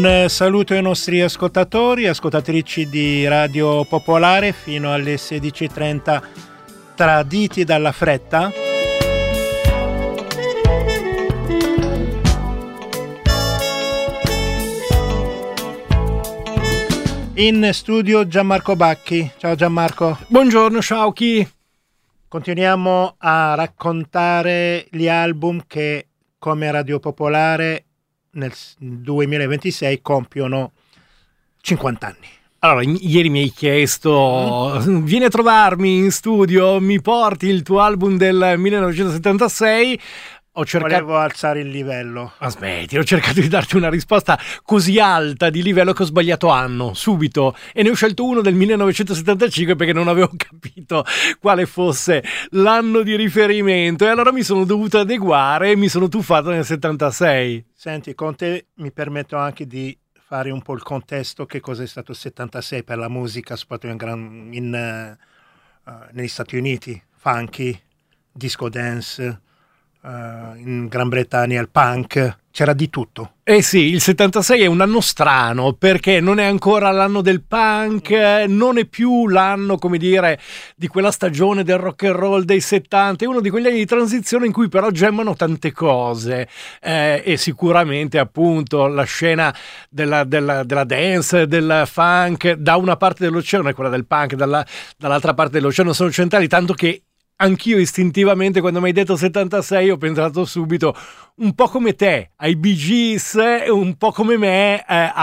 Un saluto ai nostri ascoltatori, ascoltatrici di Radio Popolare fino alle 16:30, traditi dalla fretta. In studio Gianmarco Bacchi. Ciao Gianmarco. Buongiorno Sciauchi. Continuiamo a raccontare gli album che come Radio Popolare nel 2026 compiono 50 anni. Allora, ieri mi hai chiesto, vieni a trovarmi in studio, mi porti il tuo album del 1976. Volevo alzare il livello. Aspetti, ho cercato di darti una risposta così alta di livello che ho sbagliato anno, subito. E ne ho scelto uno del 1975 perché non avevo capito quale fosse l'anno di riferimento. E allora mi sono dovuto adeguare e mi sono tuffato nel 76. Senti, con te mi permetto anche di fare un po' il contesto, che cos'è stato il 76 per la musica, soprattutto negli Stati Uniti, funky, disco dance, in Gran Bretagna il punk, c'era di tutto. Eh sì, il 76 è un anno strano perché non è ancora l'anno del punk, non è più l'anno, come dire, di quella stagione del rock and roll dei 70, è uno di quegli anni di transizione in cui però gemmano tante cose e sicuramente appunto la scena della dance, del funk da una parte dell'oceano e quella del punk dall'altra parte dell'oceano sono centrali, tanto che anch'io istintivamente quando mi hai detto 76 ho pensato subito un po' come te ai Bee Gees e un po' come me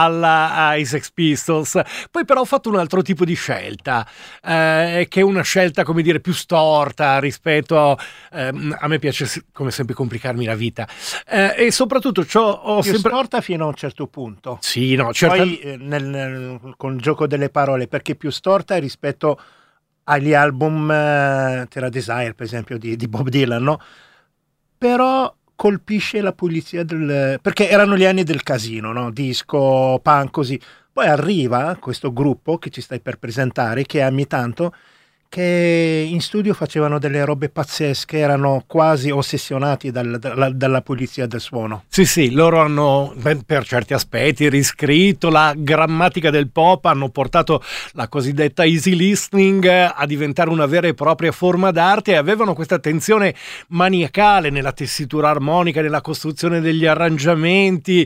ai Sex Pistols. Poi però ho fatto un altro tipo di scelta che è una scelta, come dire, più storta rispetto a me piace come sempre complicarmi la vita e soprattutto ho più sempre storta fino a un certo punto. Sì, no, poi con il gioco delle parole, perché più storta rispetto agli album Terra Desire, per esempio, di Bob Dylan, no? Però colpisce la pulizia perché erano gli anni del casino, no? Disco, punk, così. Poi arriva questo gruppo che ci stai per presentare, che ami tanto, che in studio facevano delle robe pazzesche, erano quasi ossessionati dalla pulizia del suono. Sì, loro hanno per certi aspetti riscritto la grammatica del pop, hanno portato la cosiddetta easy listening a diventare una vera e propria forma d'arte e avevano questa attenzione maniacale nella tessitura armonica, nella costruzione degli arrangiamenti,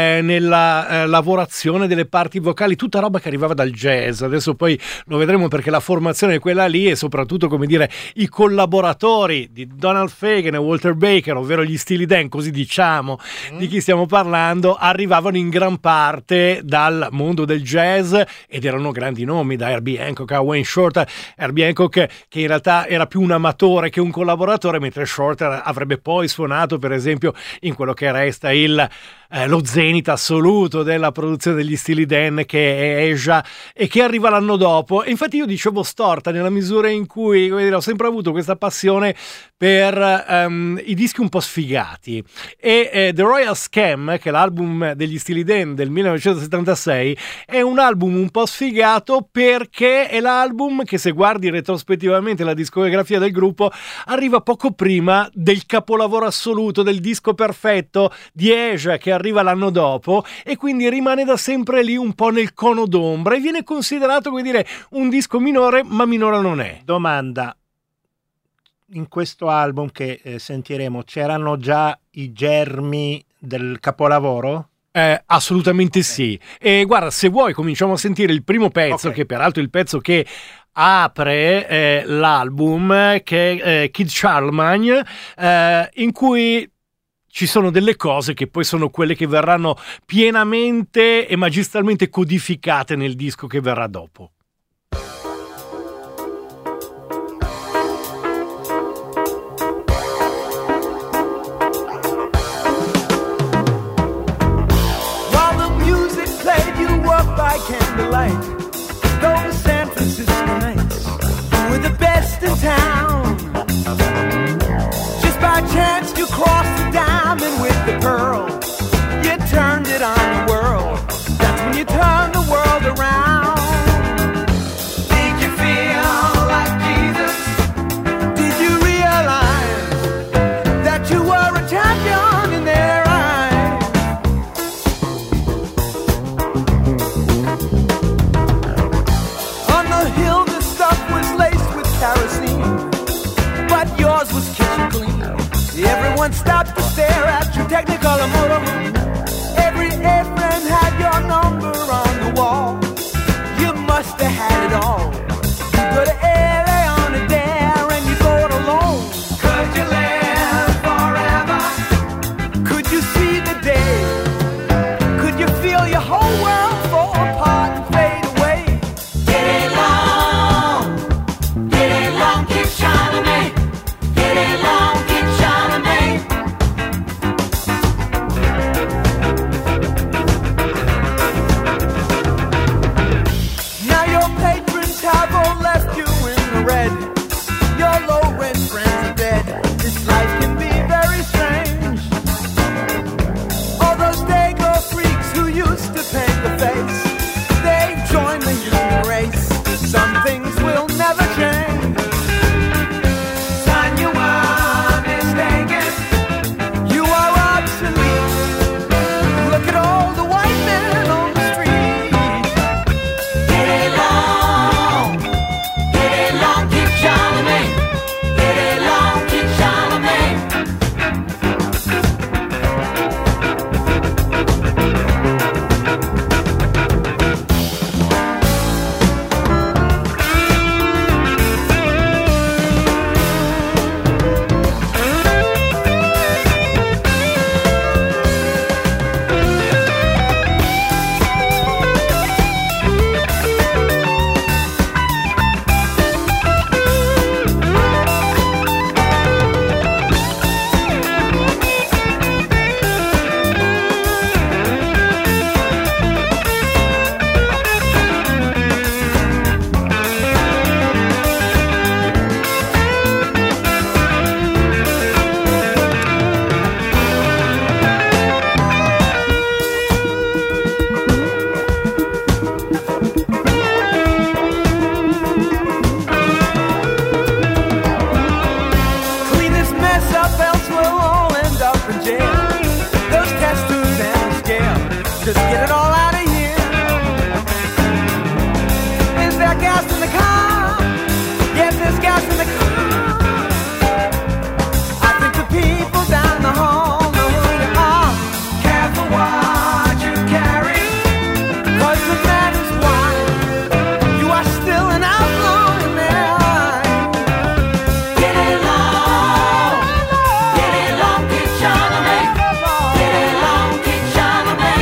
nella lavorazione delle parti vocali, tutta roba che arrivava dal jazz. Adesso poi lo vedremo perché la formazione è quella lì e soprattutto, come dire, i collaboratori di Donald Fagen e Walter Baker, ovvero gli Steely Dan, così diciamo di chi stiamo parlando, arrivavano in gran parte dal mondo del jazz ed erano grandi nomi, da Herbie Hancock a Wayne Shorter. Herbie Hancock che in realtà era più un amatore che un collaboratore, mentre Shorter avrebbe poi suonato per esempio in quello che resta lo zenith assoluto della produzione degli Steely Dan, che è Asia, e che arriva l'anno dopo. E infatti io dicevo storta nella misura in cui, come dire, ho sempre avuto questa passione per i dischi un po' sfigati e The Royal Scam, che è l'album degli Steely Dan del 1976, è un album un po' sfigato perché è l'album che, se guardi retrospettivamente la discografia del gruppo, arriva poco prima del capolavoro assoluto, del disco perfetto di Asia, che arriva l'anno dopo, e quindi rimane da sempre lì un po' nel cono d'ombra e viene considerato, come dire, un disco minore, ma minore non è. Domanda: in questo album che sentiremo c'erano già i germi del capolavoro? Assolutamente sì. E guarda, se vuoi cominciamo a sentire il primo pezzo, che peraltro è il pezzo che apre l'album, che è Kid Charlemagne, in cui ci sono delle cose che poi sono quelle che verranno pienamente e magistralmente codificate nel disco che verrà dopo. While the music played, you walked by candlelight. Those San Francisco nights were the best in town. Just by chance you crossed the diamond with the pearl. You turned it on the world. That's when you turned the world around. one stopped to stare at your Technicolor motorhome. Every airframe had your number on the wall. You must have had it all. You go to LA on a dare and you go it alone. Could you live forever? Could you see the day? Could you feel your whole world fall apart and fade away? Get it long, keep shining me. Get it long, keep shining me. Now your patrons have all left you in the red. Your low rent friends are dead. This life can be very strange. All those Dago freaks who used to paint the face, they've joined the human race. Some things will never change. Son, you are mistaken. You are obsolete. Look at all the white men on the street. Get it long, keep shining me. Get it long, keep shining me. Clean this mess up, else we'll all end up in jail. Those test tubes and the scale, just get it all out of here. Is there gas in the car? Yes, there's gas in the car. I think the people down the hall know who you are. Careful what you carry, 'cause the man is wide. You are still an outlaw in their eyes. Get it long, keep shining me. Get it long, keep shining me.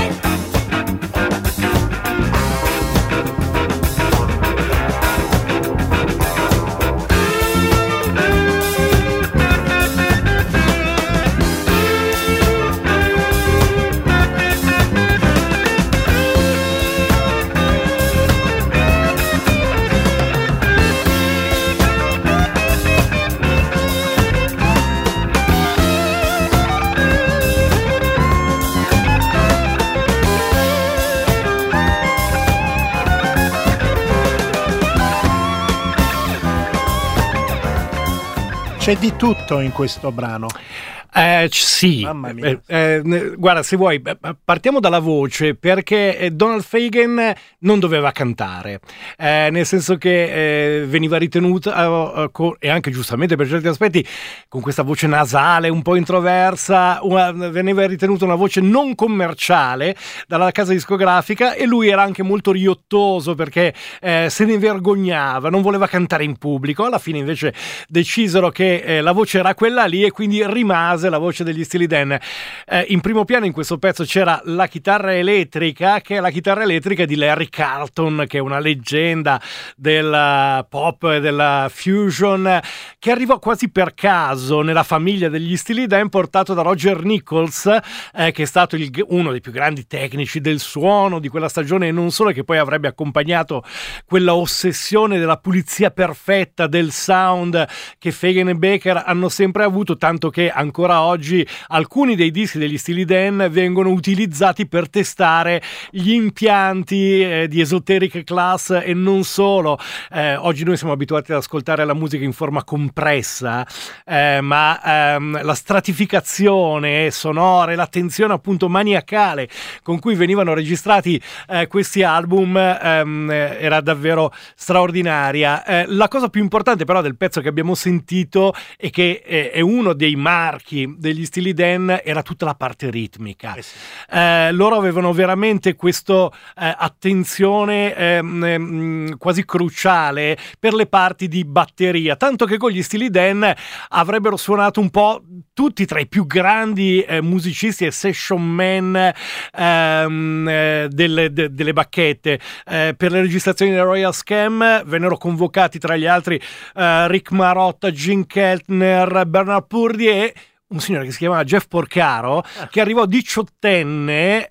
C'è di tutto in questo brano. Sì, Mamma mia. Guarda, se vuoi, partiamo dalla voce, perché Donald Fagen non doveva cantare, nel senso che veniva ritenuta, e anche giustamente per certi aspetti, con questa voce nasale, un po' introversa, veniva ritenuta una voce non commerciale dalla casa discografica, e lui era anche molto riottoso perché se ne vergognava, non voleva cantare in pubblico. Alla fine invece decisero che la voce era quella lì, e quindi rimase la voce degli Steely Dan. In primo piano in questo pezzo c'era la chitarra elettrica, che è la chitarra elettrica di Larry Carlton, che è una leggenda del pop e della fusion, che arrivò quasi per caso nella famiglia degli Steely Dan, portato da Roger Nichols, che è stato uno dei più grandi tecnici del suono di quella stagione, e non solo, che poi avrebbe accompagnato quella ossessione della pulizia perfetta del sound che Fagen e Baker hanno sempre avuto, tanto che ancora oggi alcuni dei dischi degli Steely Dan vengono utilizzati per testare gli impianti di Esoteric Class, e non solo. Oggi noi siamo abituati ad ascoltare la musica in forma compressa, ma la stratificazione sonora e l'attenzione appunto maniacale con cui venivano registrati questi album era davvero straordinaria. La cosa più importante però del pezzo che abbiamo sentito, e che è uno dei marchi degli Steely Dan era tutta la parte ritmica. Sì. Loro avevano veramente questa attenzione quasi cruciale per le parti di batteria, tanto che con gli Steely Dan avrebbero suonato un po' tutti tra i più grandi musicisti e session man delle bacchette. Per le registrazioni del Royal Scam vennero convocati tra gli altri Rick Marotta, Gene Keltner, Bernard Purdy e un signore che si chiamava Jeff Porcaro, che arrivò 18enne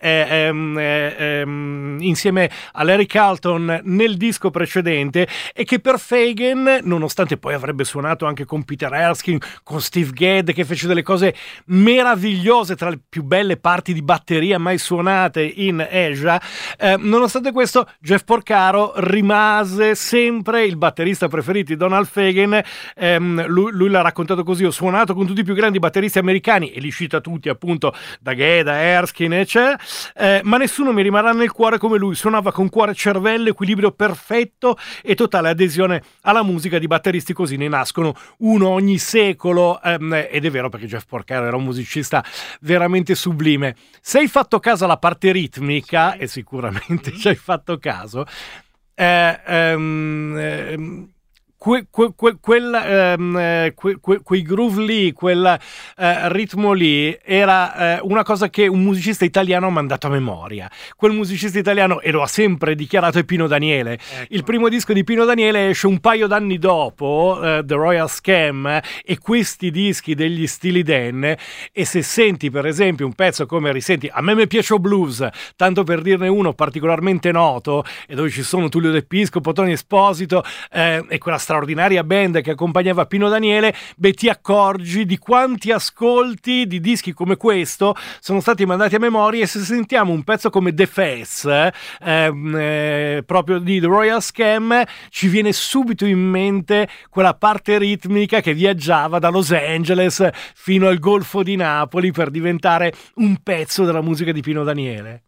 insieme a Larry Carlton nel disco precedente, e che per Fagen, nonostante poi avrebbe suonato anche con Peter Erskine, con Steve Gadd, che fece delle cose meravigliose, tra le più belle parti di batteria mai suonate in Asia, nonostante questo Jeff Porcaro rimase sempre il batterista preferito di Donald Fagen. Lui l'ha raccontato così: ho suonato con tutti i più grandi batteristi americani, e li cita tutti appunto, da Gadd a Erskine eccetera, ma nessuno mi rimarrà nel cuore come lui. Suonava con cuore e cervello, equilibrio perfetto e totale adesione alla musica. Di batteristi così ne nascono uno ogni secolo, ed è vero, perché Jeff Porcaro era un musicista veramente sublime. Se hai fatto caso alla parte ritmica, e sicuramente ci hai fatto caso, quei groove lì, quel ritmo lì era una cosa che un musicista italiano ha mandato a memoria. Quel musicista italiano, e lo ha sempre dichiarato, è Pino Daniele. Ecco. Il primo disco di Pino Daniele esce un paio d'anni dopo The Royal Scam e questi dischi degli Steely Dan, e se senti per esempio un pezzo come Risenti, a me mi piace Blues, tanto per dirne uno particolarmente noto, e dove ci sono Tullio De Piscopo, Tony Esposito e quella straordinaria band che accompagnava Pino Daniele, ti accorgi di quanti ascolti di dischi come questo sono stati mandati a memoria. E se sentiamo un pezzo come The Face, proprio di The Royal Scam, ci viene subito in mente quella parte ritmica che viaggiava da Los Angeles fino al Golfo di Napoli per diventare un pezzo della musica di Pino Daniele.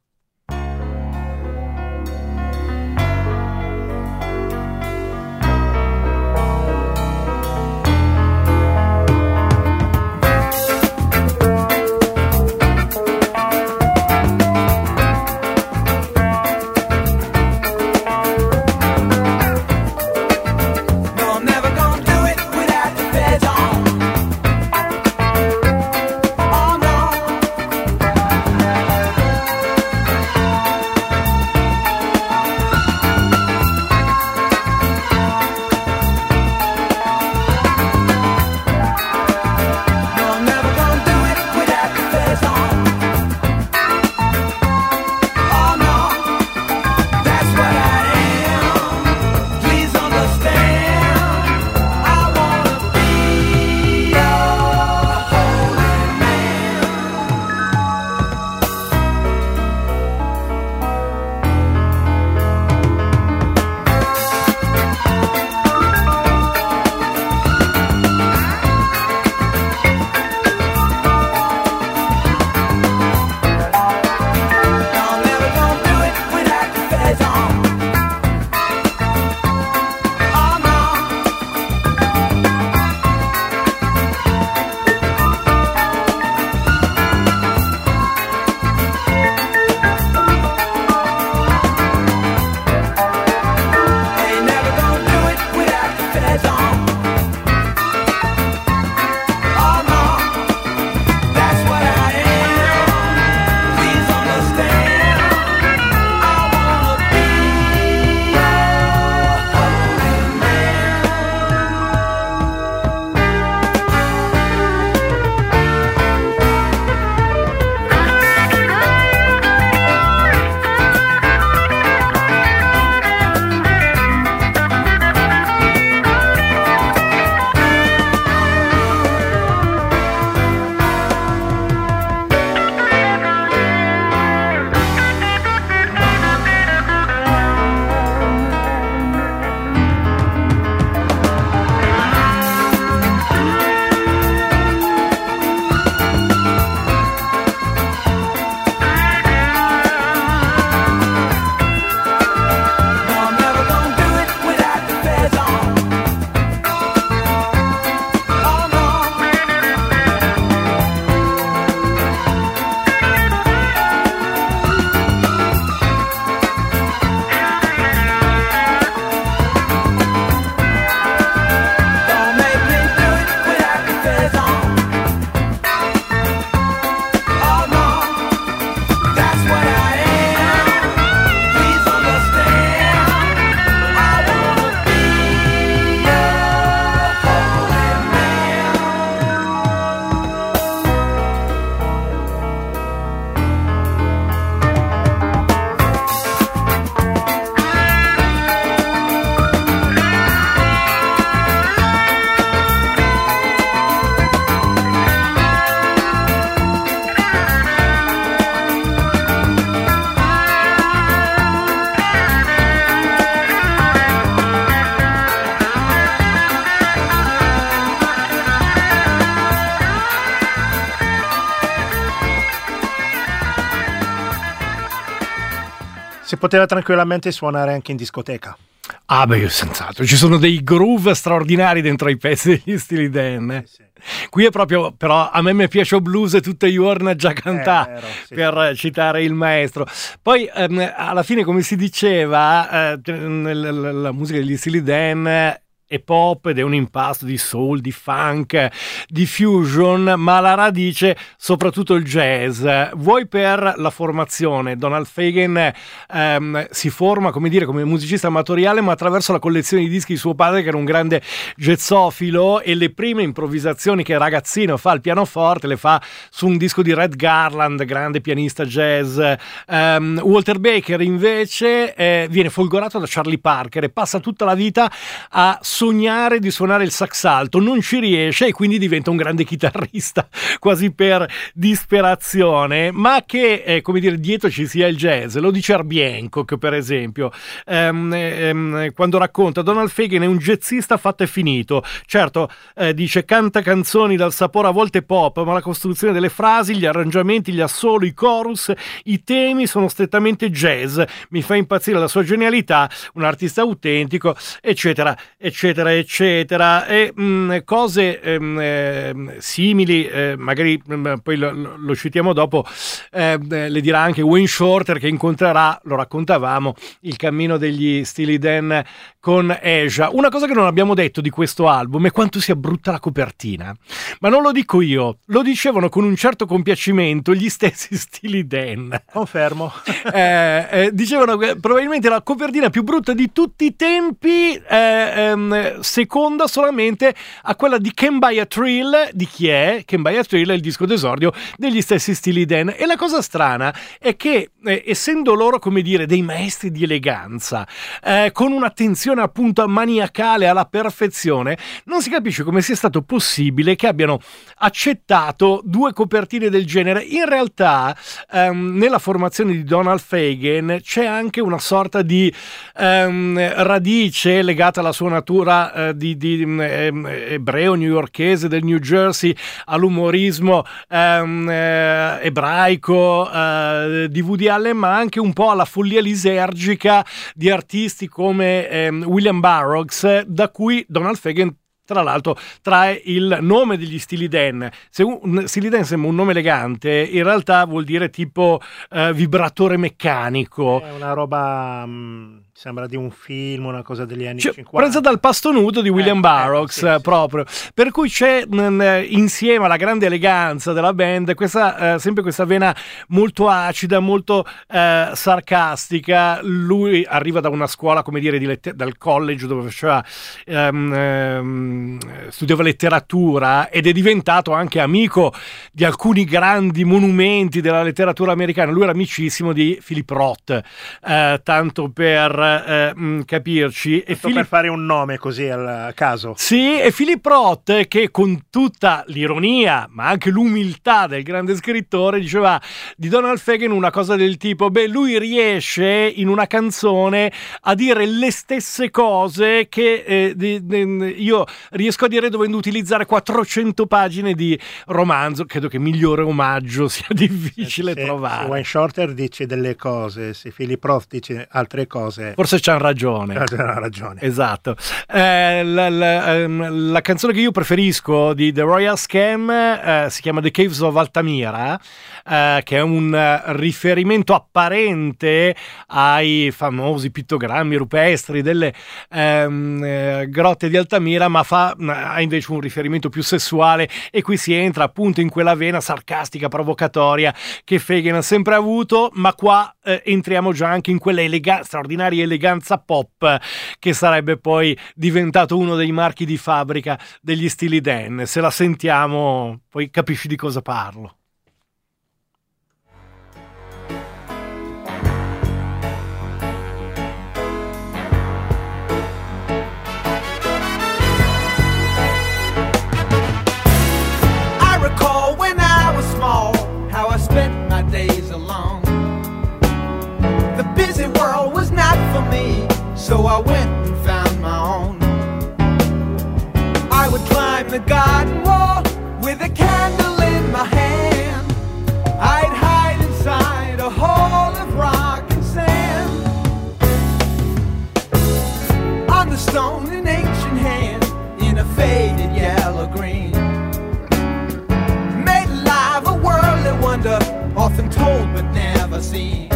Si poteva tranquillamente suonare anche in discoteca. Ah beh, senz'altro, ci sono dei groove straordinari dentro i pezzi degli Steely Dan. Sì. Qui è proprio, però a me mi piace il blues e tutte giorni già cantare, sì. per citare il maestro. Poi alla fine, come si diceva, la musica degli Steely Dan è pop ed è un impasto di soul, di funk, di fusion, ma alla radice soprattutto il jazz. Vuoi per la formazione, Donald Fagen si forma, come dire, come musicista amatoriale, ma attraverso la collezione di dischi di suo padre, che era un grande jazzofilo, e le prime improvvisazioni che ragazzino fa al pianoforte le fa su un disco di Red Garland, grande pianista jazz. Walter Baker invece viene folgorato da Charlie Parker e passa tutta la vita a sognare di suonare il sax alto, non ci riesce e quindi diventa un grande chitarrista quasi per disperazione, ma che come dire, dietro ci sia il jazz. Lo dice Herbie Hancock, per esempio, quando racconta: Donald Fagen è un jazzista fatto e finito. Certo, dice, canta canzoni dal sapore a volte pop, ma la costruzione delle frasi, gli arrangiamenti, gli assoli, i chorus, i temi sono strettamente jazz. Mi fa impazzire la sua genialità, un artista autentico, eccetera eccetera eccetera. E cose simili, magari poi lo citiamo dopo, le dirà anche Wayne Shorter, che incontrerà, lo raccontavamo, il cammino degli Steely Dan con Asia. Una cosa che non abbiamo detto di questo album è quanto sia brutta la copertina, ma non lo dico io, lo dicevano con un certo compiacimento gli stessi Steely Dan. Confermo. Dicevano che probabilmente la copertina più brutta di tutti i tempi, seconda solamente a quella di Can't Buy a Thrill. Di chi è? Can't Buy a Thrill è il disco d'esordio degli stessi Steely Dan. E la cosa strana è che essendo loro, come dire, dei maestri di eleganza, con un'attenzione appunto maniacale alla perfezione, non si capisce come sia stato possibile che abbiano accettato due copertine del genere. In realtà nella formazione di Donald Fagen c'è anche una sorta di radice legata alla sua natura di ebreo newyorkese del New Jersey, all'umorismo ebraico di Woody Allen, ma anche un po' alla follia lisergica di artisti come William Burroughs, da cui Donald Fagen tra l'altro trae il nome degli Steely Dan. Se Steely Dan sembra un nome elegante, in realtà vuol dire tipo vibratore meccanico. È una roba sembra di un film, una cosa degli anni 50. Presa dal pasto nudo di William Burroughs, sì. proprio. Per cui c'è insieme alla grande eleganza della band questa sempre questa vena molto acida, molto sarcastica. Lui arriva da una scuola, come dire, dal college, dove faceva studiava letteratura, ed è diventato anche amico di alcuni grandi monumenti della letteratura americana. Lui era amicissimo di Philip Roth, tanto per capirci, e per fare un nome così a caso. Sì, e Philip Roth, che con tutta l'ironia ma anche l'umiltà del grande scrittore, diceva di Donald Fagen una cosa del tipo: beh, lui riesce in una canzone a dire le stesse cose che io riesco a dire dovendo utilizzare 400 pagine di romanzo. Credo che migliore omaggio sia difficile trovare. Se Wayne Shorter dice delle cose, se Philip Roth dice altre cose, forse c'hanno ragione. Ha ragione. Esatto. La canzone che io preferisco di The Royal Scam si chiama The Caves of Altamira, che è un riferimento apparente ai famosi pittogrammi rupestri delle grotte di Altamira, ma ha invece un riferimento più sessuale, e qui si entra appunto in quella vena sarcastica, provocatoria che Fagen ha sempre avuto, ma qua entriamo già anche in quella straordinaria eleganza pop che sarebbe poi diventato uno dei marchi di fabbrica degli Steely Dan. Se la sentiamo poi capisci di cosa parlo. I recall when I was small, how I spent my days alone. The busy world was not for me, so I went and found my own. I would climb the garden wall with a candle in my hand. I'd hide inside a hole of rock and sand. faded yellow green. Made alive a worldly wonder, often told but never seen.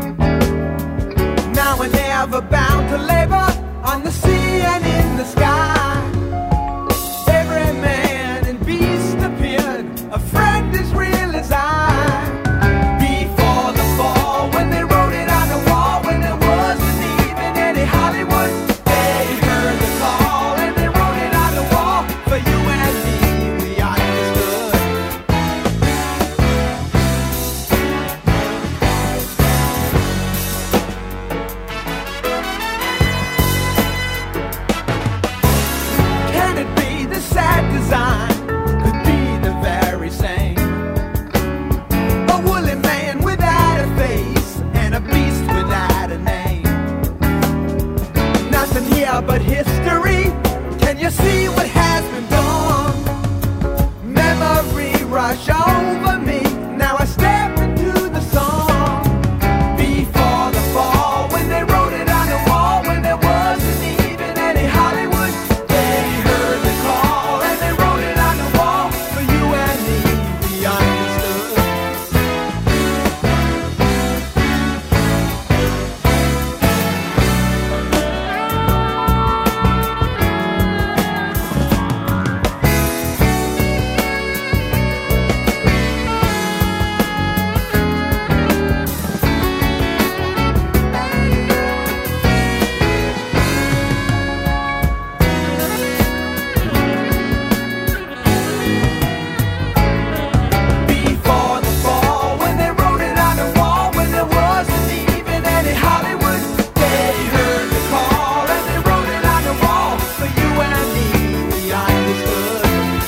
Now and ever bound to labor on the sea and in the sky. Every man and beast appeared, a friend as real as I. Before the fall, when they wrote it on the wall, when there wasn't even any Hollywood, they heard the call and they wrote it on the wall. For you and me, we understood. Can it be the sad design could be the very same? A woolly man without a face and a beast without a name. Nothing here but history. Can you see what has been done? Memory rush over me. Now I step into the song. Before the fall, when they wrote it on the wall, when there wasn't even any Hollywood, they heard the call and they wrote it on the wall. For you and me, we understood. Before the fall, when they wrote it on the wall, when there wasn't even any Hollywood, they heard the call and they wrote it on the wall. For you and me, we understood.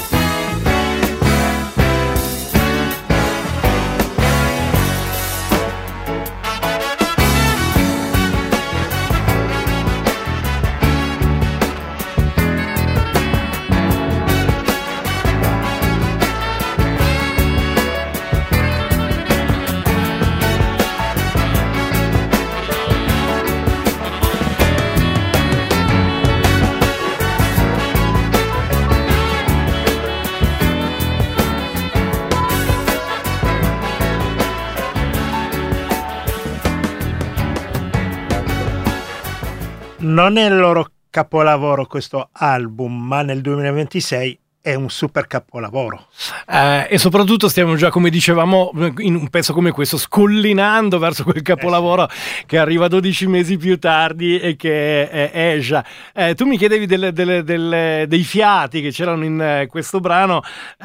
Non è il loro capolavoro questo album, ma nel 2026 è un super capolavoro. E soprattutto stiamo già, come dicevamo, in un pezzo come questo, scollinando verso quel capolavoro che arriva 12 mesi più tardi e che è Asia. Tu mi chiedevi dei fiati che c'erano in questo brano,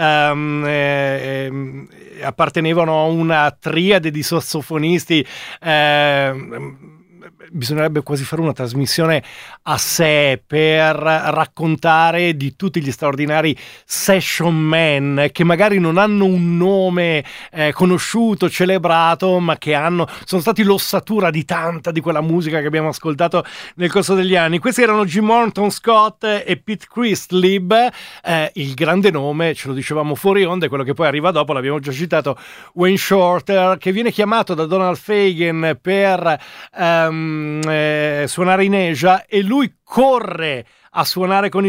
appartenevano a una triade di sassofonisti. Bisognerebbe quasi fare una trasmissione a sé per raccontare di tutti gli straordinari session man che magari non hanno un nome conosciuto, celebrato, ma che sono stati l'ossatura di tanta di quella musica che abbiamo ascoltato nel corso degli anni. Questi erano Jim Morton Scott e Pete Christlib. Il grande nome, ce lo dicevamo fuori onda, è quello che poi arriva dopo, l'abbiamo già citato, Wayne Shorter, che viene chiamato da Donald Fagen per suonare in Asia, e lui corre a suonare con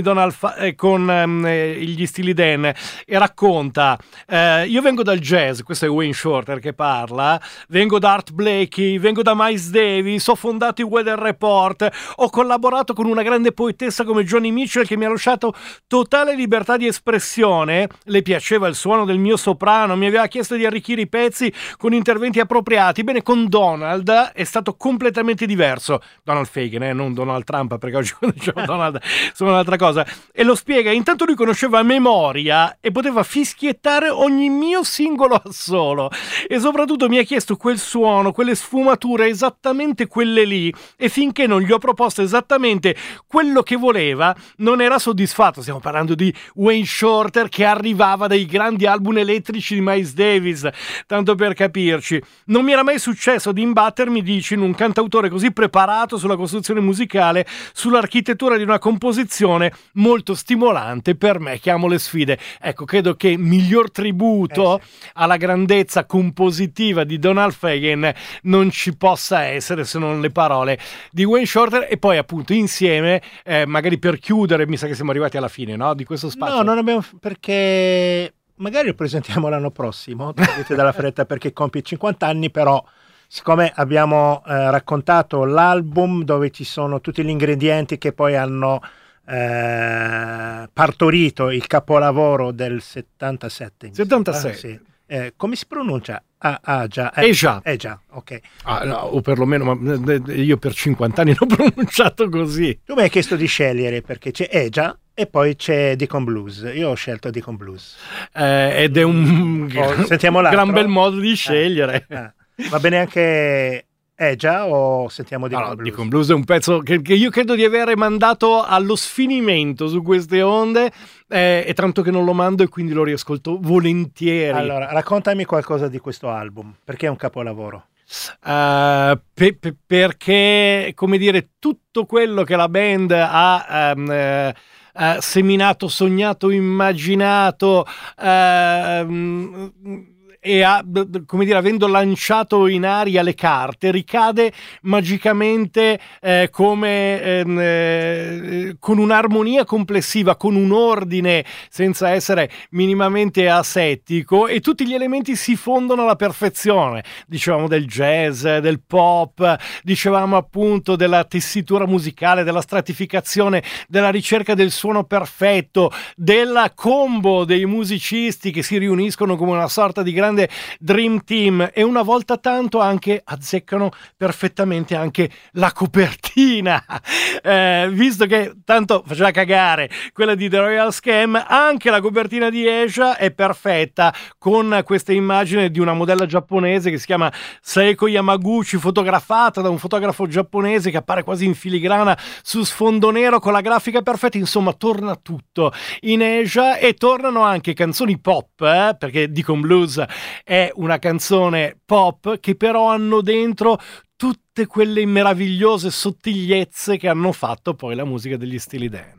gli Steely Dan e racconta: io vengo dal jazz, questo è Wayne Shorter che parla, vengo da Art Blakey, vengo da Miles Davis, ho fondato i Weather Report, ho collaborato con una grande poetessa come Joni Mitchell che mi ha lasciato totale libertà di espressione, le piaceva il suono del mio soprano, mi aveva chiesto di arricchire i pezzi con interventi appropriati. Bene, con Donald è stato completamente diverso. Donald Fagen, non Donald Trump, perché oggi quando diciamo Donald sono un'altra cosa, e lo spiega. Intanto lui conosceva a memoria e poteva fischiettare ogni mio singolo assolo, e soprattutto mi ha chiesto quel suono, quelle sfumature, esattamente quelle lì, e finché non gli ho proposto esattamente quello che voleva non era soddisfatto. Stiamo parlando di Wayne Shorter, che arrivava dai grandi album elettrici di Miles Davis, tanto per capirci. Non mi era mai successo di imbattermi, dici, in un cantautore così preparato sulla costruzione musicale, sull'architettura di una composizione composizione molto stimolante per me che amo le sfide. Ecco, credo che miglior tributo alla grandezza compositiva di Donald Fagen non ci possa essere se non le parole di Wayne Shorter. E poi appunto insieme, magari per chiudere, mi sa che siamo arrivati alla fine, no? Di questo spazio. No, non abbiamo, perché magari lo presentiamo l'anno prossimo, vedete dalla fretta, perché compie 50 anni, però siccome abbiamo raccontato l'album dove ci sono tutti gli ingredienti che poi hanno partorito il capolavoro del 77. 76. Sì. Come si pronuncia? Già. Già, ok. No, o perlomeno, ma io per 50 anni l'ho pronunciato così. Tu mi hai chiesto di scegliere perché c'è Già e poi c'è Deacon Blues. Io ho scelto Deacon Blues. Ed è un gran bel modo di scegliere. Va bene anche Già o sentiamo Deacon Blues? Deacon Blues è un pezzo che io credo di avere mandato allo sfinimento su queste onde, e tanto che non lo mando e quindi lo riascolto volentieri. Allora, raccontami qualcosa di questo album, perché è un capolavoro. Perché, come dire, tutto quello che la band ha seminato, sognato, immaginato, e come dire, avendo lanciato in aria le carte, ricade magicamente con un'armonia complessiva, con un ordine senza essere minimamente asettico, e tutti gli elementi si fondono alla perfezione. Dicevamo del jazz, del pop, dicevamo appunto della tessitura musicale, della stratificazione, della ricerca del suono perfetto, della combo dei musicisti che si riuniscono come una sorta di grande dream team, e una volta tanto anche azzeccano perfettamente anche la copertina, visto che tanto faceva cagare quella di The Royal Scam, anche la copertina di Asia è perfetta, con questa immagine di una modella giapponese che si chiama Seiko Yamaguchi, fotografata da un fotografo giapponese, che appare quasi in filigrana su sfondo nero con la grafica perfetta. Insomma, torna tutto in Asia, e tornano anche canzoni pop, perché Deacon Blues è una canzone pop che però hanno dentro tutte quelle meravigliose sottigliezze che hanno fatto poi la musica degli Steely Dan.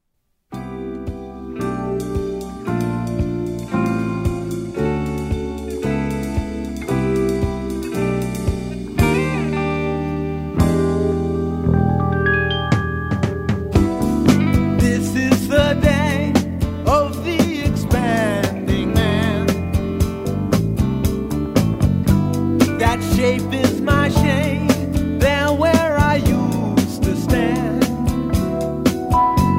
This is the day of the expanding man. That shape is my shame, there where I used to stand.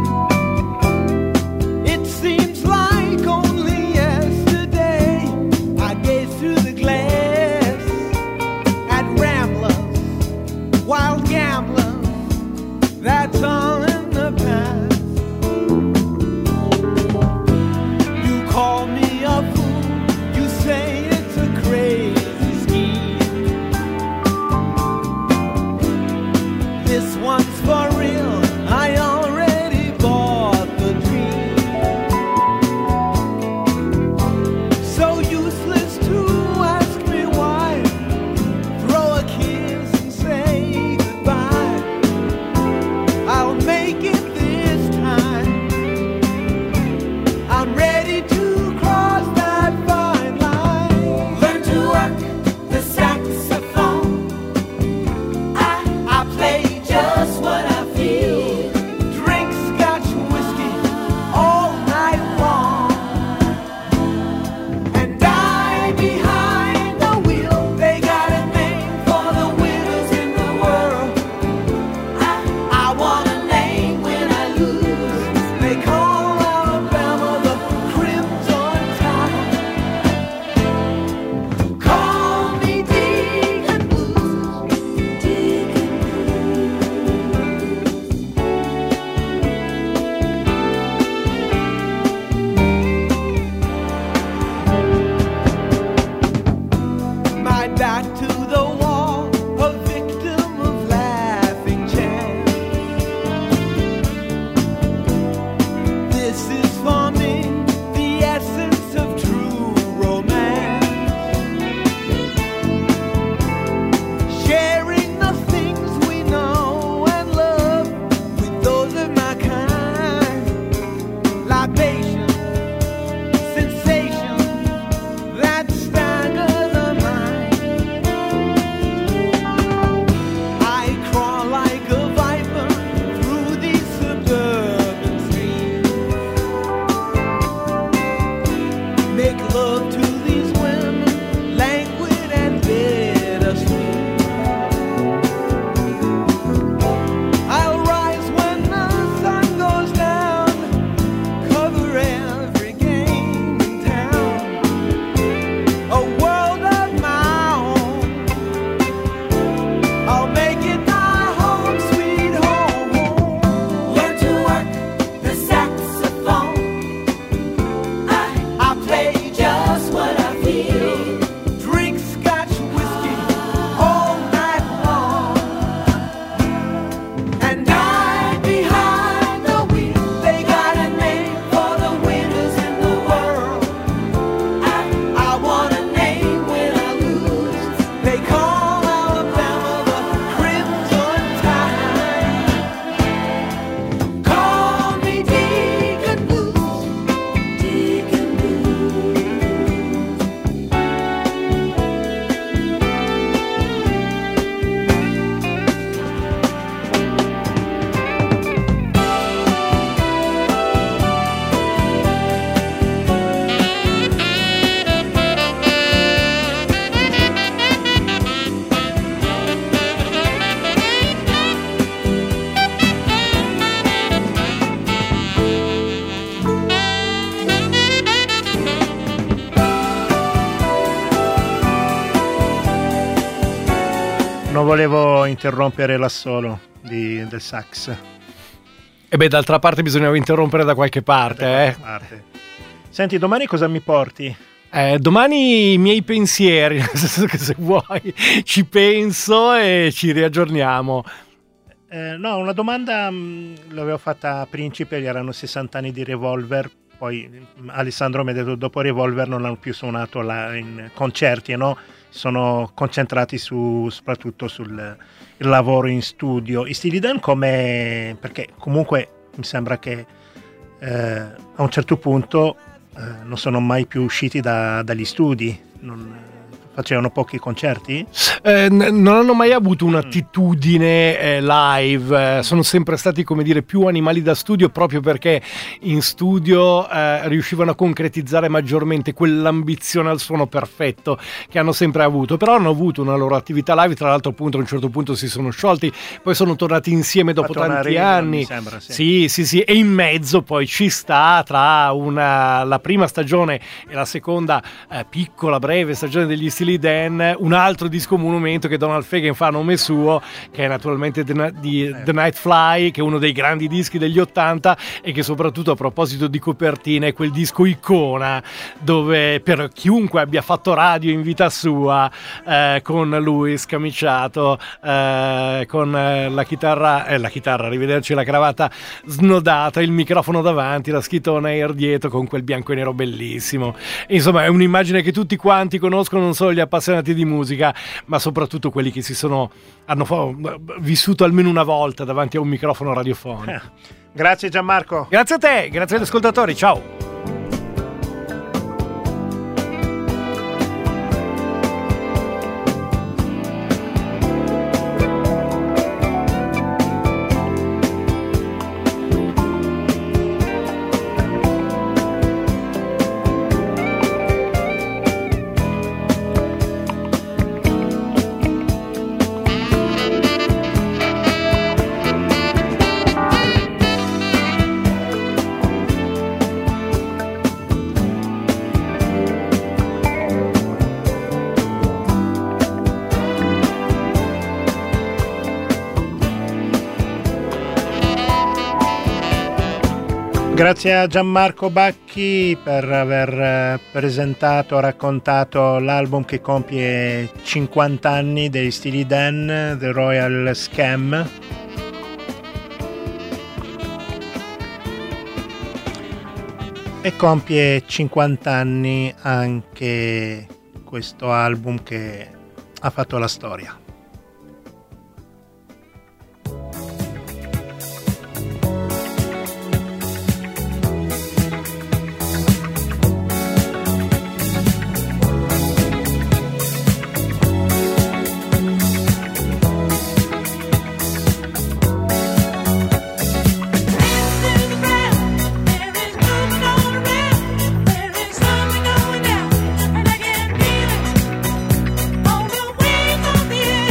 non volevo interrompere l'assolo del sax. E beh, d'altra parte bisognava interrompere da qualche parte. Senti, domani cosa mi porti? Domani i miei pensieri, nel senso che se vuoi ci penso e ci riaggiorniamo. No, una domanda l'avevo fatta a Principe, gli erano 60 anni di Revolver, poi Alessandro mi ha detto dopo Revolver non hanno più suonato in concerti, no? Sono concentrati soprattutto sul il lavoro in studio. I Steely Dan come... perché comunque mi sembra che a un certo punto non sono mai più usciti dagli studi, facevano pochi concerti? Non hanno mai avuto un'attitudine live, sono sempre stati, come dire, più animali da studio, proprio perché in studio riuscivano a concretizzare maggiormente quell'ambizione al suono perfetto che hanno sempre avuto. Però hanno avuto una loro attività live, tra l'altro appunto a un certo punto si sono sciolti, poi sono tornati insieme dopo tanti anni. Mi sembra, sì. Sì, e in mezzo poi ci sta, tra la prima stagione e la seconda piccola, breve stagione degli Steely Dan, un altro disco monumento che Donald Fagen fa a nome suo, che è naturalmente The Night Fly, che è uno dei grandi dischi degli '80 e che soprattutto, a proposito di copertine, è quel disco icona dove, per chiunque abbia fatto radio in vita sua, con lui scamiciato, con la chitarra, arrivederci, la cravatta snodata, il microfono davanti, la scritta On Air dietro, con quel bianco e nero bellissimo. Insomma, è un'immagine che tutti quanti conoscono, non solo gli appassionati di musica, ma soprattutto quelli che hanno vissuto almeno una volta davanti a un microfono radiofonico. Grazie Gianmarco. Grazie a te, grazie agli ascoltatori, ciao. Grazie a Gianmarco Bacchi per aver raccontato l'album che compie 50 anni dei Steely Dan, The Royal Scam. E compie 50 anni anche questo album che ha fatto la storia. On the wing of the air.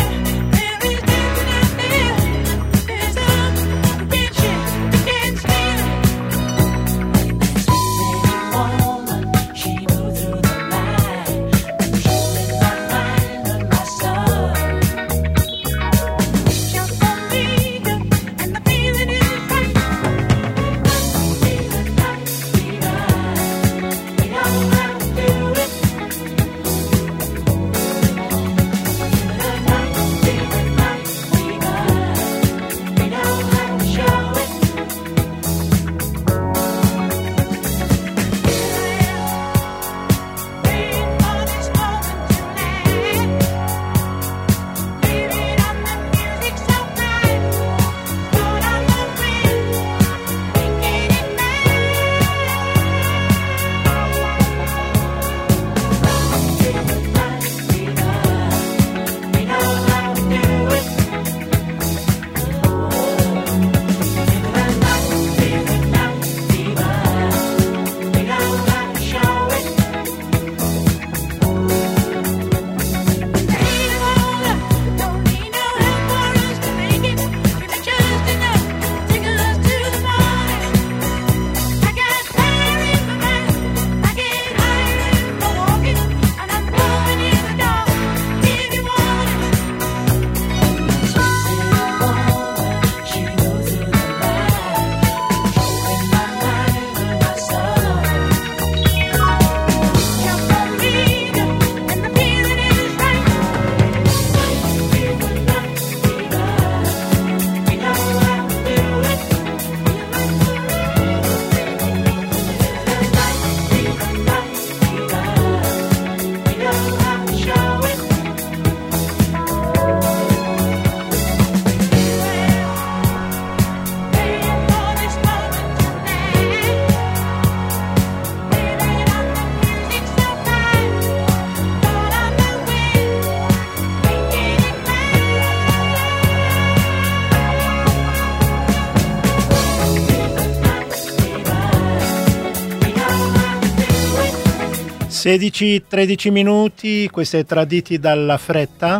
16-13 minuti, queste traditi dalla fretta.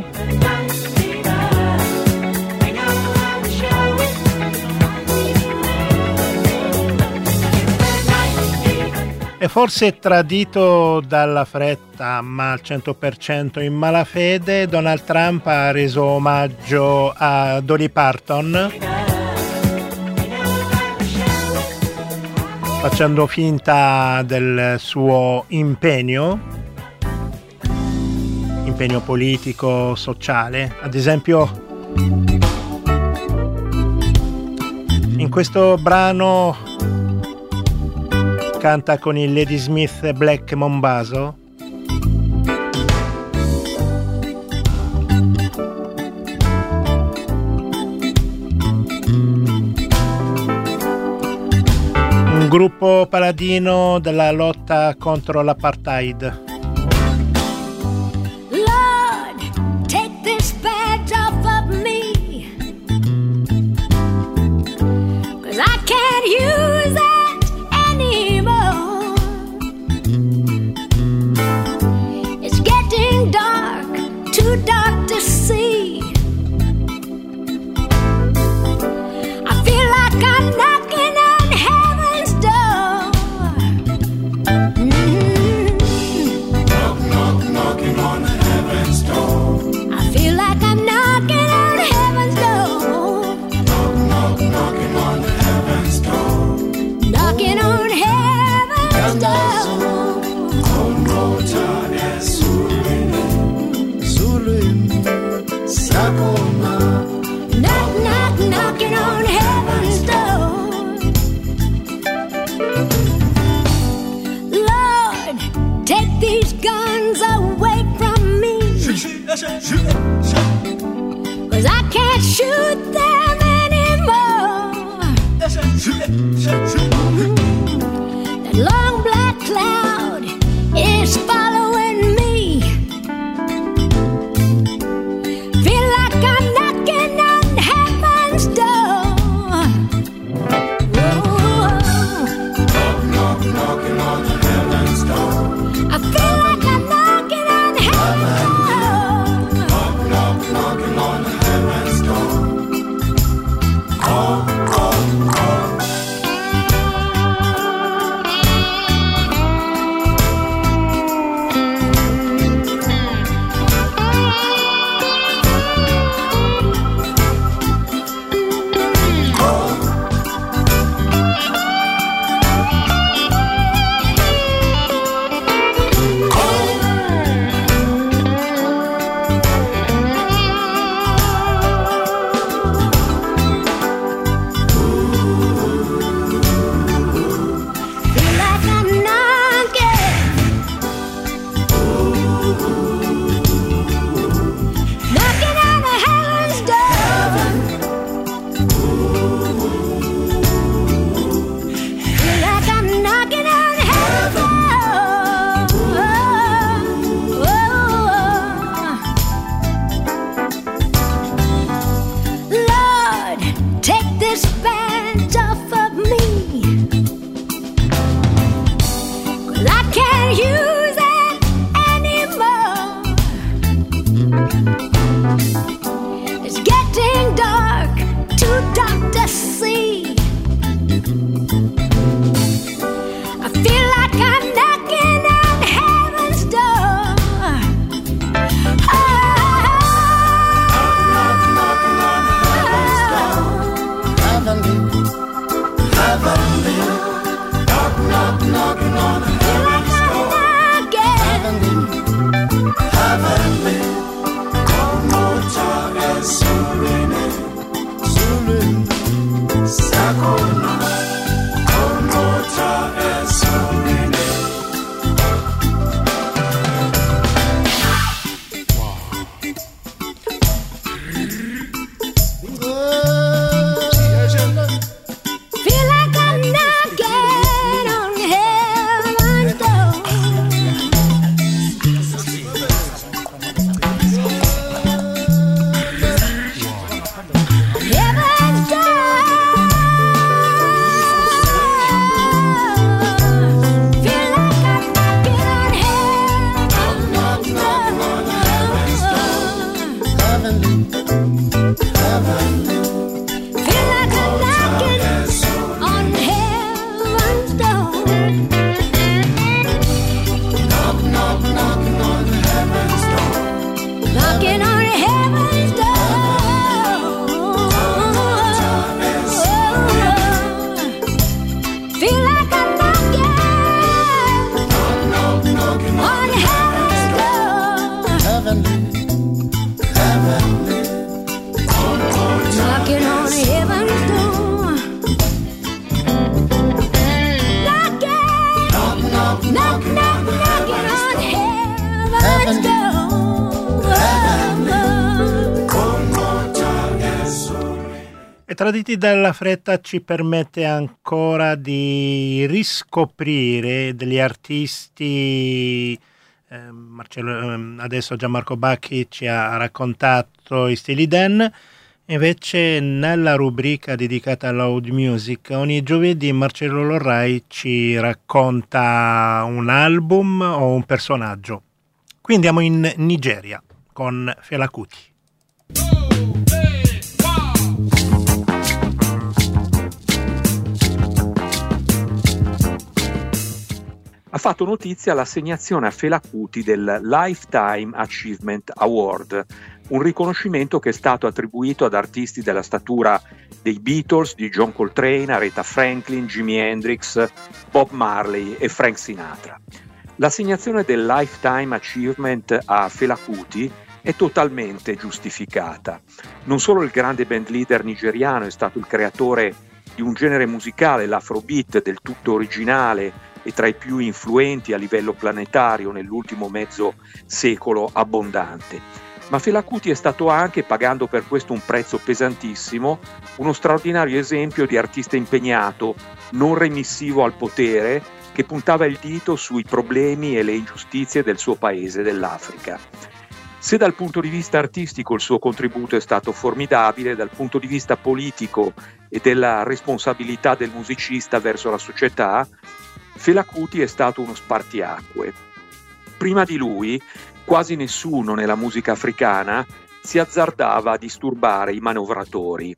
E forse tradito dalla fretta, ma al 100% in malafede, Donald Trump ha reso omaggio a Dolly Parton, facendo finta del suo impegno politico, sociale. Ad esempio, in questo brano canta con il Ladysmith Black Mambazo. Un gruppo paladino della lotta contro l'apartheid. Lord, take this badge off of me, 'cause I can't use it anymore. It's getting dark, too dark to see. I feel like I'm knocking on heaven's door. Knocking on heaven's door. I feel like I'm knocking on heaven's door. Knocking on heaven's door. Knocking on heaven's door. Knock, knock, knocking on heaven's door. Lord, take these guns away from me, 'cause I can't shoot them anymore. That long black cloud is following me. Feel like I'm knocking on heaven's door. Whoa. Knocking on heaven's door. I feel like I'm knocking on heaven's door. Knocking on heaven's door. E Traditi dalla fretta ci permette ancora di riscoprire degli artisti. Marcello, adesso Gianmarco Bacchi ci ha raccontato i stili Dan. Invece nella rubrica dedicata alla loud music ogni giovedì Marcello Lorrai ci racconta un album o un personaggio. Qui andiamo in Nigeria con Fela Kuti. Ha fatto notizia l'assegnazione a Fela Kuti del Lifetime Achievement Award, un riconoscimento che è stato attribuito ad artisti della statura dei Beatles, di John Coltrane, Aretha Franklin, Jimi Hendrix, Bob Marley e Frank Sinatra. L'assegnazione del Lifetime Achievement a Fela Kuti è totalmente giustificata. Non solo il grande band leader nigeriano è stato il creatore di un genere musicale, l'Afrobeat, del tutto originale e tra i più influenti a livello planetario nell'ultimo mezzo secolo abbondante, ma Fela Kuti è stato anche, pagando per questo un prezzo pesantissimo, uno straordinario esempio di artista impegnato, non remissivo al potere, che puntava il dito sui problemi e le ingiustizie del suo paese, dell'Africa. Se dal punto di vista artistico il suo contributo è stato formidabile, dal punto di vista politico e della responsabilità del musicista verso la società, Fela Kuti è stato uno spartiacque. Prima di lui, quasi nessuno nella musica africana si azzardava a disturbare i manovratori.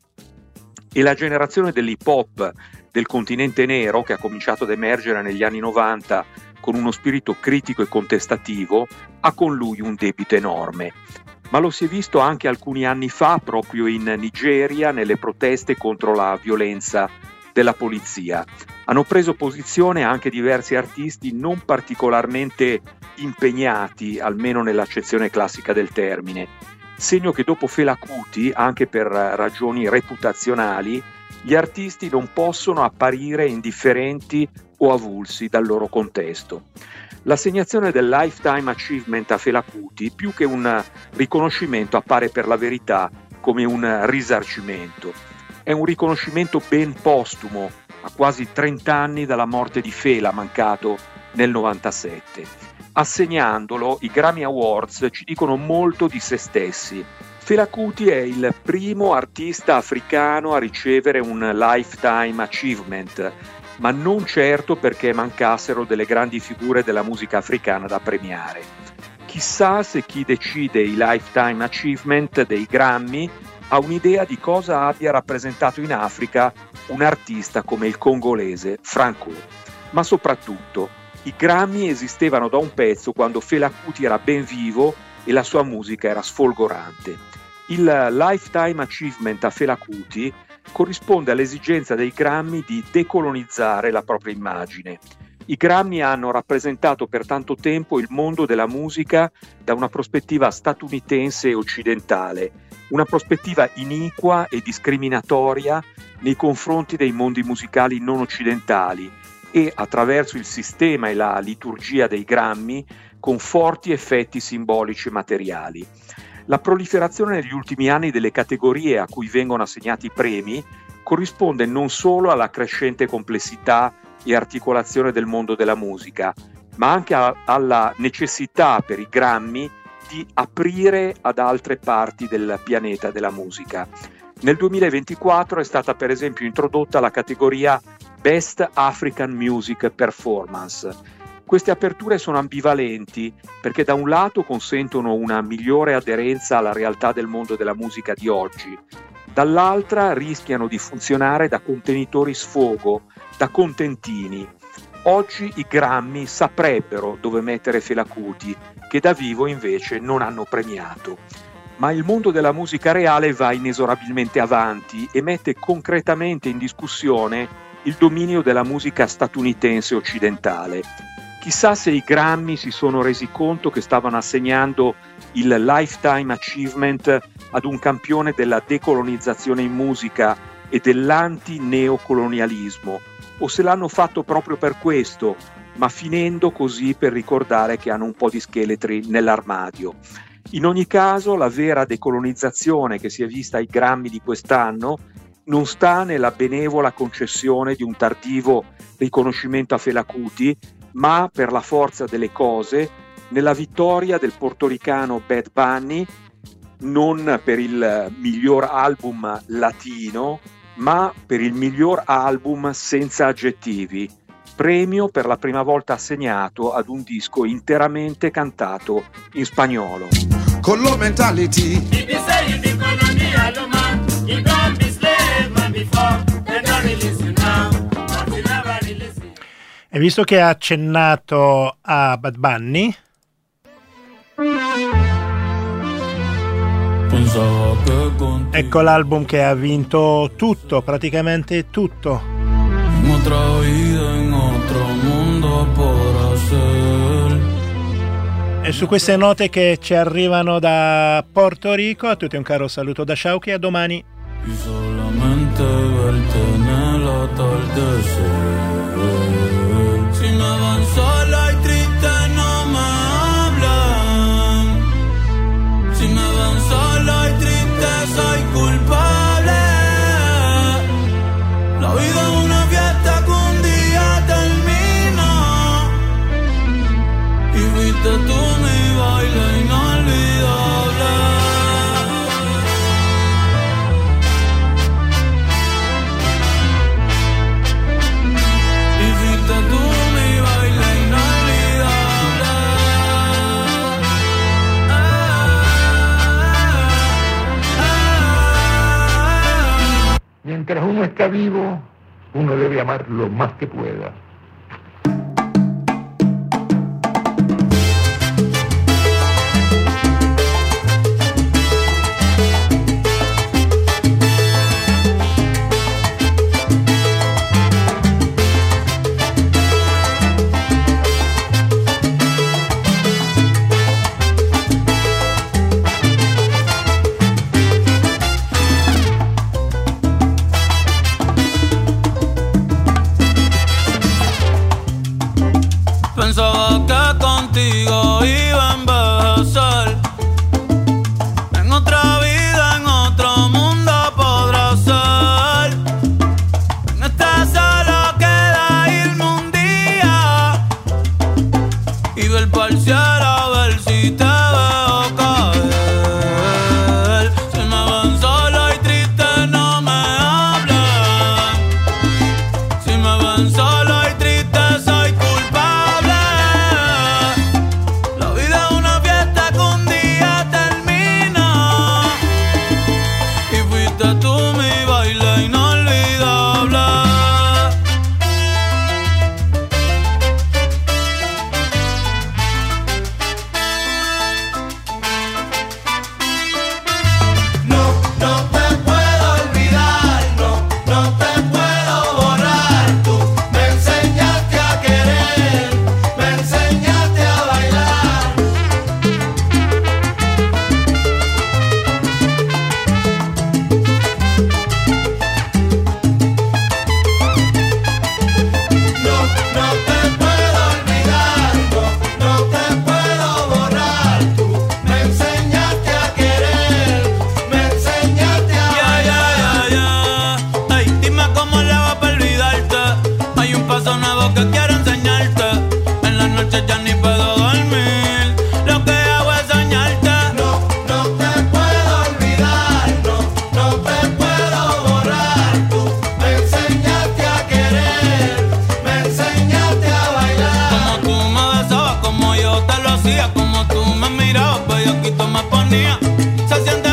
E la generazione dell'hip hop del continente nero, che ha cominciato ad emergere negli anni 90 con uno spirito critico e contestativo, ha con lui un debito enorme. Ma lo si è visto anche alcuni anni fa, proprio in Nigeria, nelle proteste contro la violenza della polizia. Hanno preso posizione anche diversi artisti non particolarmente impegnati, almeno nell'accezione classica del termine, segno che dopo Fela Kuti, anche per ragioni reputazionali, gli artisti non possono apparire indifferenti o avulsi dal loro contesto. L'assegnazione del Lifetime Achievement a Fela Kuti, più che un riconoscimento, appare per la verità come un risarcimento. È un riconoscimento ben postumo, a quasi 30 anni dalla morte di Fela, mancato nel 97. Assegnandolo, i Grammy Awards ci dicono molto di se stessi. Fela Kuti è il primo artista africano a ricevere un Lifetime Achievement, ma non certo perché mancassero delle grandi figure della musica africana da premiare. Chissà se chi decide i Lifetime Achievement dei Grammy ha un'idea di cosa abbia rappresentato in Africa un artista come il congolese Franco. Ma soprattutto, i Grammy esistevano da un pezzo quando Fela Kuti era ben vivo e la sua musica era sfolgorante. Il Lifetime Achievement a Fela Kuti corrisponde all'esigenza dei Grammy di decolonizzare la propria immagine. I Grammy hanno rappresentato per tanto tempo il mondo della musica da una prospettiva statunitense e occidentale, una prospettiva iniqua e discriminatoria nei confronti dei mondi musicali non occidentali e, attraverso il sistema e la liturgia dei Grammy, con forti effetti simbolici e materiali. La proliferazione negli ultimi anni delle categorie a cui vengono assegnati i premi corrisponde non solo alla crescente complessità e articolazione del mondo della musica, ma anche alla necessità per i Grammy di aprire ad altre parti del pianeta della musica. Nel 2024 è stata per esempio introdotta la categoria Best African Music Performance. Queste aperture sono ambivalenti perché da un lato consentono una migliore aderenza alla realtà del mondo della musica di oggi, dall'altra rischiano di funzionare da contenitori sfogo, da contentini. Oggi i Grammy saprebbero dove mettere Fela Kuti, che da vivo invece non hanno premiato. Ma il mondo della musica reale va inesorabilmente avanti e mette concretamente in discussione il dominio della musica statunitense occidentale. Chissà se i Grammy si sono resi conto che stavano assegnando il Lifetime Achievement ad un campione della decolonizzazione in musica e dell'anti-neocolonialismo, o se l'hanno fatto proprio per questo, ma finendo così per ricordare che hanno un po' di scheletri nell'armadio. In ogni caso, la vera decolonizzazione che si è vista ai Grammy di quest'anno non sta nella benevola concessione di un tardivo riconoscimento a Fela Kuti, ma per la forza delle cose, nella vittoria del portoricano Bad Bunny, non per il miglior album latino, ma per il miglior album senza aggettivi, premio per la prima volta assegnato ad un disco interamente cantato in spagnolo. Color mentality. E visto che ha accennato a Bad Bunny, ecco l'album che ha vinto tutto, praticamente tutto. E su queste note che ci arrivano da Porto Rico, a tutti un caro saluto da Shauki, a domani. Y solamente verte en el atardecer. Si me van sola y triste no me hablan. Si me van sola y triste soy culpable. La vida es una fiesta que un día termina. Y fuiste tú mi baile inolvidable. Mientras uno está vivo, uno debe amar lo más que pueda. Pensaba que contigo iba a envejecer. En otra vida, en otro mundo podrá ser. En esta solo queda irme un día y ver pa'l cielo a ver si te veo caer. Si me ven solo y triste no me hablan. Si me ven solo y triste soy culpable. La vida es una fiesta que un día termina. Y fuiste tú mi baile inolvidable. No, no te puedo olvidar, no, no te puedo borrar. Tú me enseñaste a querer, me enseñaste a bailar. No, no te puedo olvidar, no, no te puedo borrar. Tú me enseñaste a querer, me enseñaste a bailar. Ay, dime cómo le va para olvidarte. Hay un paso nuevo que quiero enseñarte. En la noche ya ni puedo dormir. Lo que hago es soñarte. No, no te puedo olvidar, no, no te puedo borrar. Tú me enseñaste a querer, me enseñaste a bailar. Como tú me besabas, como yo te lo hacía. Como tú me mirabas, bellaquito me ponía. Se siente